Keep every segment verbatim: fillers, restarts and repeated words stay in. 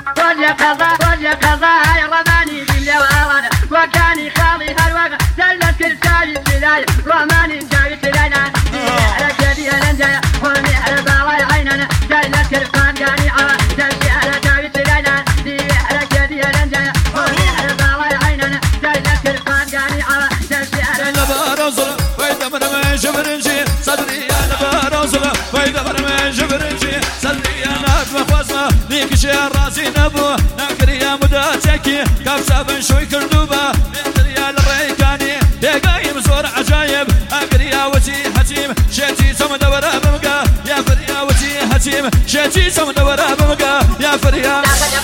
وجه قضاء وجه قضاء رماني بالجوارنا وكاني خالي هالوقت دلت كل شاي بلاي رماني جاي لنا على جدي لنجا ورمي على بالاي عيننا دلت كل فان قاني على دلت على جاي لنا على جدي لنجا ورمي على بالاي عيننا دلت كل فان قاني على دلت على بارزل ويدا من ما جبرنجي صدري انا بارزل ويدا من ما جبرنجي صدري انا بخوصه ليك شي راسي نبو نكري يا مداتكي كبسه بن شوي كردوبه ريال الريكاني يا قايم زور عجايب اقري يا وجي حتيم شيتي سمد ورا بمقا يا فريا وجي حتيم شيتي سمد ورا بمقا يا فريا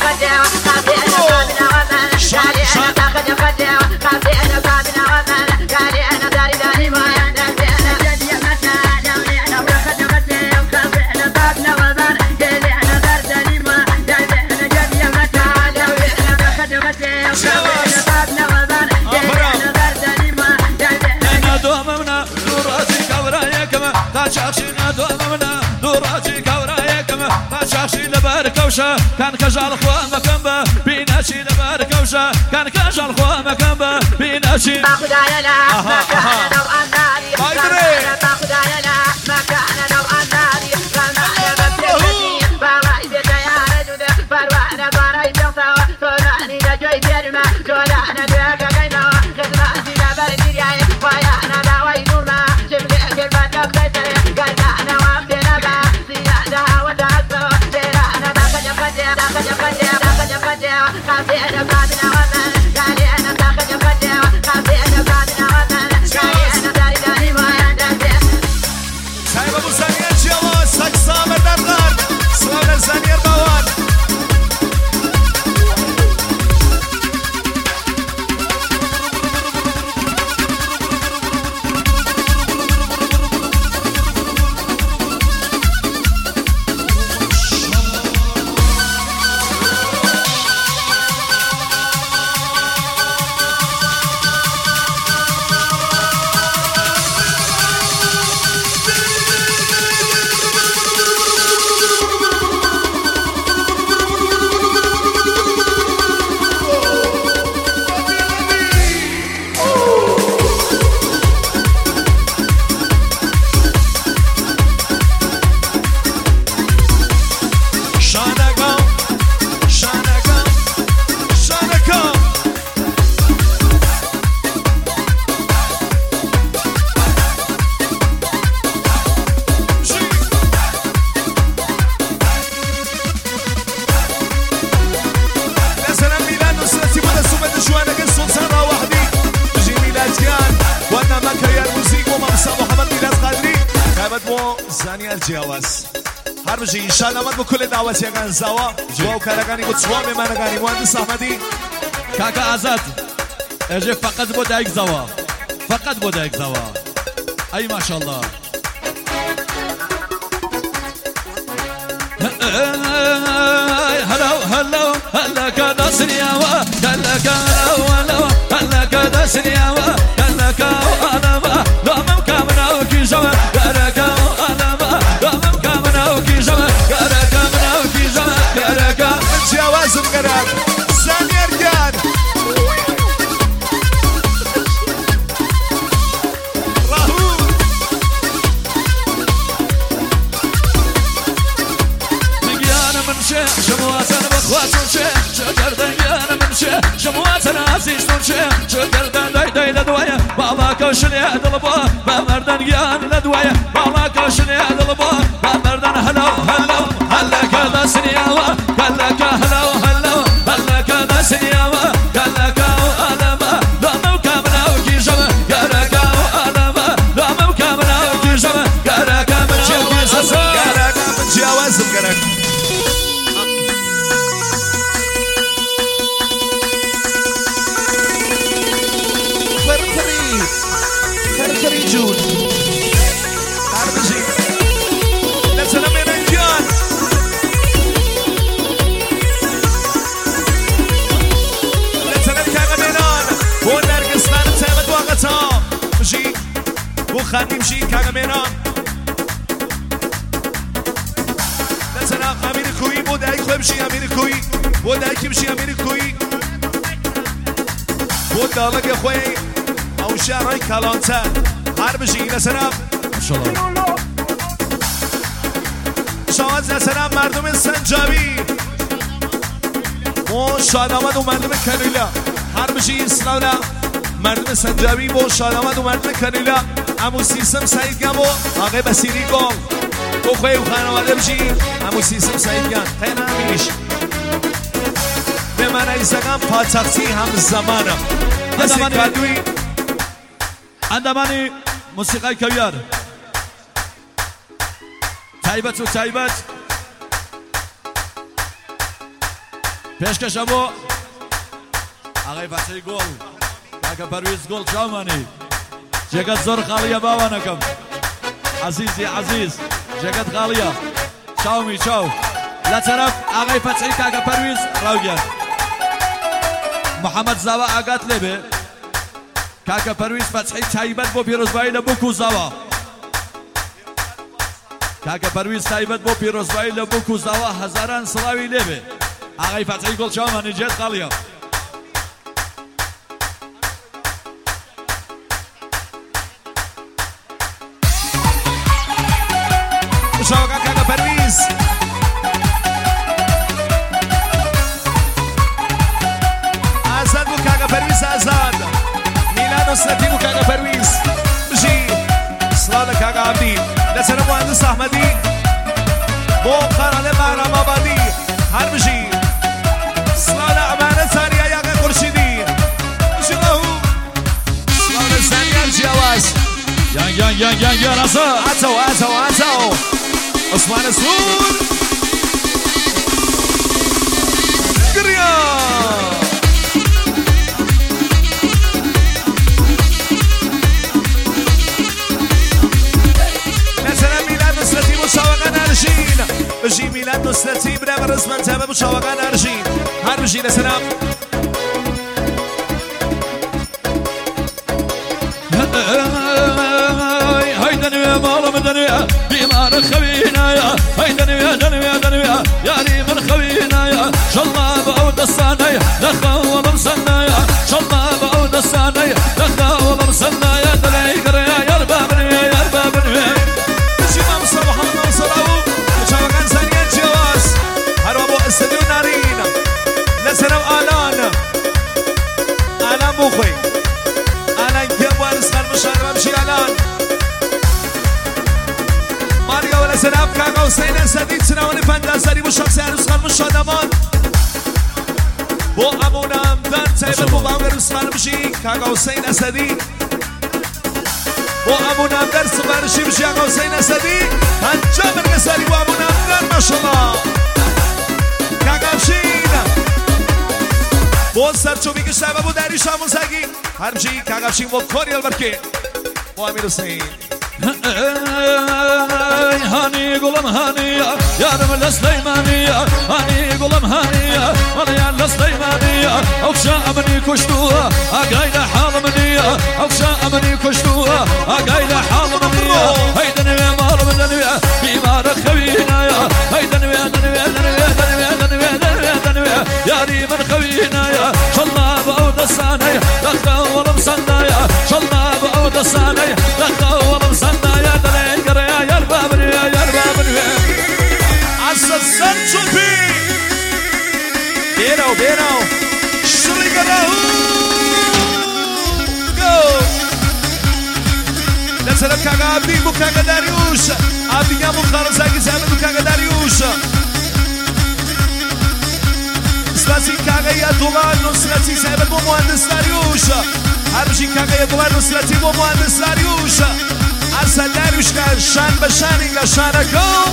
كان كجال خوا مكان بيناشي لبار كوشة كان كجال خوا مكان بيناشي باخد علينا ما كان لو أنادي باخد علينا ما كان لو أنادي كان معي بسيطتي باراي بتيار جودة فروعنا باراي بيوصا طلعني لجوي بيرما طلعنا بيكا قيمة خدماتي لبردي جاي ويانا داوي نورما شبلي كلمة نبتسري قلعنا وقتنا با سيادها وتعصر سيرانا باخد يفجع باخد يفجع باخد يفجع خافي أنا بعدنا ومن قالي أنا باخد يفجع خافي أنا بعدنا ومن قالي أنا داري داري ما يندم سايب أبو سانير جوا سكسا مردار سوالر سانير باوان زانير جواز هر بجي ان شاء الله مد بكل دعوتي كان زوا جوا وكارغاني بتسوامي مانغاني مهندس احمدي كاكا ازاد اجي فقط بودايك زوا فقط بودايك زوا اي ما شاء الله هلو هلو هلا كذا سنياوة هلا كذا ولو هلا كذا سنياوة هلا كذا انا ما لا ممكن منو كي جوا كركا انا ما لا ممكن منو كي جوا كركا منو كي جوا كركا جواز مقرر زانير جان راهو دنيانا من شيء جمواتنا بخواتنا شيء شكر دنيانا من شيء جمواتنا عزيزنا شيء شكر داي داي لدوايا بابا كوشني هذا البا بمردن يان لدوايا بابا كوشني هذا البا بمردن هلو هلو هلا كذا سنياوة هلا كهلو هلو هلا كذا سنياوة هلا كاو ألما لا مكمنا وكي جمع كركا ألما لا مكمنا وكي جمع كركا من شوكي سسا كركا من جواز مقرر فرفري فرفري جون عربجي لسنا من انجان لسنا الكاغا مينان هو نرقصنا نتابد وقتها مجي وخاني مجي كاغا مينان لسنا امير كوي بود اي خوي مجي امير كوي بۆ دایکی بشی ئەمیری کوی بۆ داڵەگە خۆی ئەو شارڕای کاڵانچە هەر بژی لەسەرام شاواز لەسەرام مردم سەنجاوی بۆ شادامەد و مردم کەنویلا هەر بژی سلااولا مردم سەنجاوی بۆ شادامەد و مردم کەنویلا ئەموو سیسم سعیدگیان بۆ ئاغای بەسیری گۆڵ بۆ خۆی و خانەوادە بژی ئەموو سیسم سعیدگیان تەنامیش بێمانایزەکان پاچەقچی هەم زەمانە دەسێک کادووی ئەندامانی موسیقای کەویار تایبەت و تایبەت پێشکەشە بۆ ئاغای فەتحی گۆڵ کاکە پەرویز گۆڵ چاومانی جێگەت زۆر خاڵیە باوانەکەم عەزیزی عەزیز جێگەت خاڵیە چاومی چاو لە تەرەف ئاغای فەتحی کاکە پەرویز ڕاوگەن محەممەد زاوا ئاگات لێبێ کاکە پەرویز فەتحی تایبەت بۆ پیرۆزبایی لە بووک و زاوا کاکە پەرویز تایبەت بۆ پیرۆزبایی لە بووک و زاوا هەزاران سڵاوی لێبێ ئاغای فەتحی گۆڵ چاومانی جێت خاڵیە شاوەکە کاکە پەرویز ئازاد بوو کاکە پەرویز ئازاد میلاد نوسرەتی بوو کاکە پەرویز بژی سڵاو لە کاکە عەبدی لەسەر مهندس ئەحمەدی بۆ قەرەڵێ بارامابادی هەر بژی سڵاو لە ئەمانە چاریە یاکە خورشیدی بژی ڕەهوو سڵاو لە زانیار جیاواز یان یان یان یان یان ئازاد ئاتەو ئاتەو ئاتەو عثمان سور گریا مثلا میلاد نصرتی بو شاوقان ارشین بجی میلاد نصرتی برا برزمن تابه بو شاوقان ارشین هر بجی لسلام هاي دنيا مالو من دنيا بيمار خوينا يا هاي دنيا دنيا دنيا يا ري من خوينا يا شالله بعود الصاني دخا ومسنا يا شالله بعود الصاني دخا ومسنا يا دليقر يا يربا بنيا يا يربا بنيا بجي ما مصبح الله وصلاو وشاوقان ثانية جواز هروا بو استديو نارين لسنو آلان آلان بوخوي آلان كيبو أرسخان مشاربا بشي آلان ماريا ولا سلام كاكا حسين اسدی سناونی پندازاری بو شخص عروسخان مشادمان بو امونم در تایبت بو باوگ عروسخان بشی کاکا حسین اسدی بو امونم در سفارشی بشی کاکا حسین اسدی انجام رسالی بو امونم در ماشالله کاکا بشین بو سرچوبی که شبه بو دریش آموزگی هر بشی کاکا بشین بو کوریال برکی بو امیر حسین هاني قلم هانية يا رب السليمانية هاني قلم هانية وانا يا السليمانية اوكشا امني كشتوها اقايلة حال منية اوكشا امني كشتوها اقايلة حال منية هيدا نويا مال من دنويا بيمار خوينا يا هيدا نويا دنويا دنويا دنويا دنويا دنويا دنويا يا ري من خوينا يا شالله بعود الصاني دخا ولمسنا يا شالله بعود الصاني دخا ولمسنا يا دليقر يا يربا بنيا يربا بنيا عسل سرچوبی بیراو بیراو شریک راهو گو لسر کاغا عبدی بو کاغا داریوش عبدی یا بو خارزاگی زمین بو کاغا داریوش سپاسی کاغا یا دولار نصرتی زمین بو مهندس داریوش هر بشی کاغا یا دولار نصرتی بو مهندس داریوش اصل داریوش که شان به شان اینگلا شانکو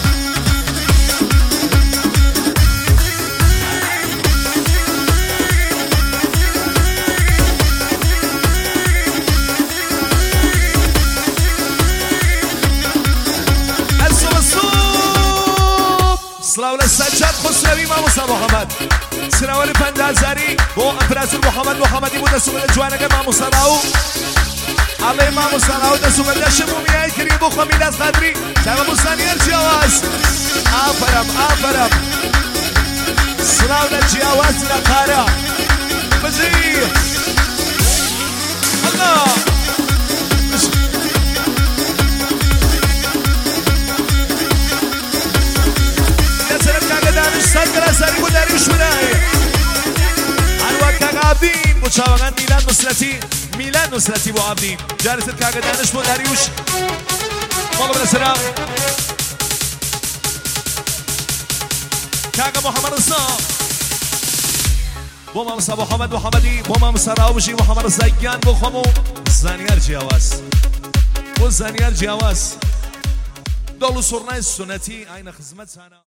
سلاو لسجاد خسروی ما موسا محمد سراوال پندازاری با امپراتور محمد محمدی بود دستو بده جوانگه ما موسا راو الله ما موسا راو دستو بده شمومیه کریم بو خمید از قدری جواب موسانیر جواز آفرم آفرم سلاو باولا جیاواز نقارا بجی الله يا سلام كاكا دانش سنگرا سری بو دریوش بنای هر وقت کاکا عبدین بو چاوغان میلان نصرتی میلان نصرتی بو عبدین جارست کاکا دانش بو دریوش مالا بلا سلام كاكا محمد الصام بو مامسا محمد محمدي بو مامسا راوشي محمد الزيان بو خمو زانيار جياواز بو زانيار جياواز دولو سرناي السنتي اين خدمت سنة